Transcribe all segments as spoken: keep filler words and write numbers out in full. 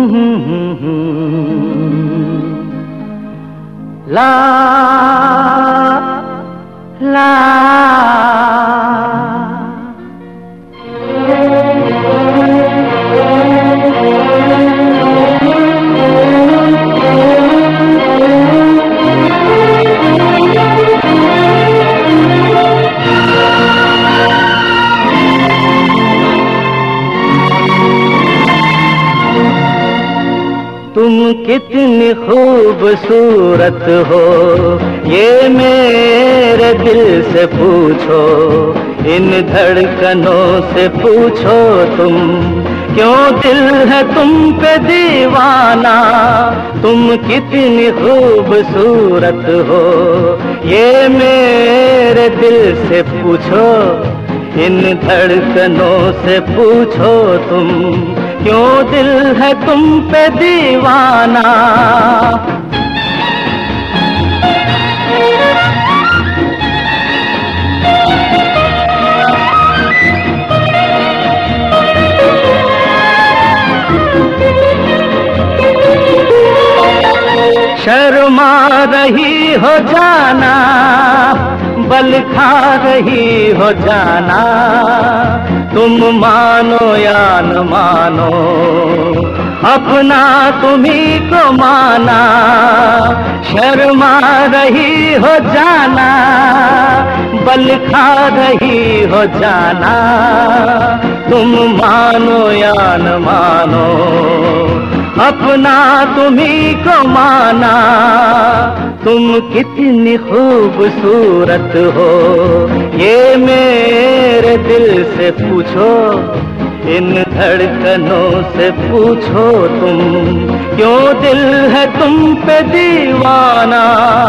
ला ला तुम कितनी खूबसूरत हो ये मेरे दिल से पूछो, इन धड़कनों से पूछो तुम, क्यों दिल है तुम पे दीवाना। तुम कितनी खूबसूरत हो ये मेरे दिल से पूछो, इन धड़कनों से पूछो तुम, क्यों दिल है तुम पे दीवाना। शर्मा रही हो जाना, बल खा रही हो जाना, तुम मानो या न मानो, अपना तुम्ही को माना। शर्मा रही हो जाना, बल खा रही हो जाना, तुम मानो या न मानो, अपना तुम्ही को माना। तुम कितनी खूबसूरत हो ये मेरे दिल से पूछो, इन धड़कनों से पूछो तुम, क्यों दिल है तुम पे दीवाना।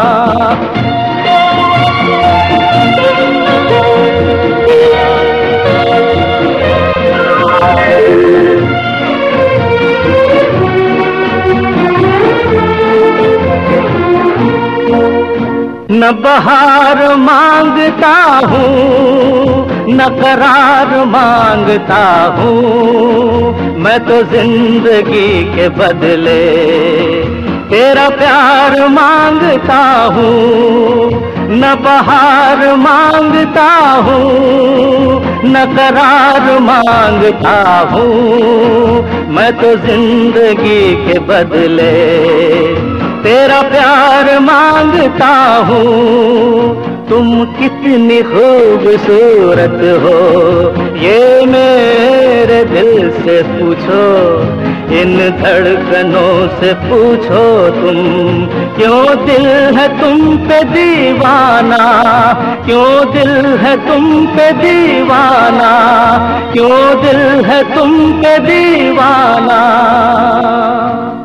न बहार मांगता हूँ न करार मांगता हूँ, मैं तो जिंदगी के बदले तेरा प्यार मांगता हूँ। न बहार मांगता हूँ न करार मांगता हूँ, मैं तो जिंदगी के बदले तेरा प्यार मांगता हूँ। तुम कितनी खूबसूरत हो ये मेरे दिल से पूछो, इन धड़कनों से पूछो तुम, क्यों दिल है तुम पे दीवाना। क्यों दिल है तुम पे दीवाना, क्यों दिल है तुम पे दीवाना।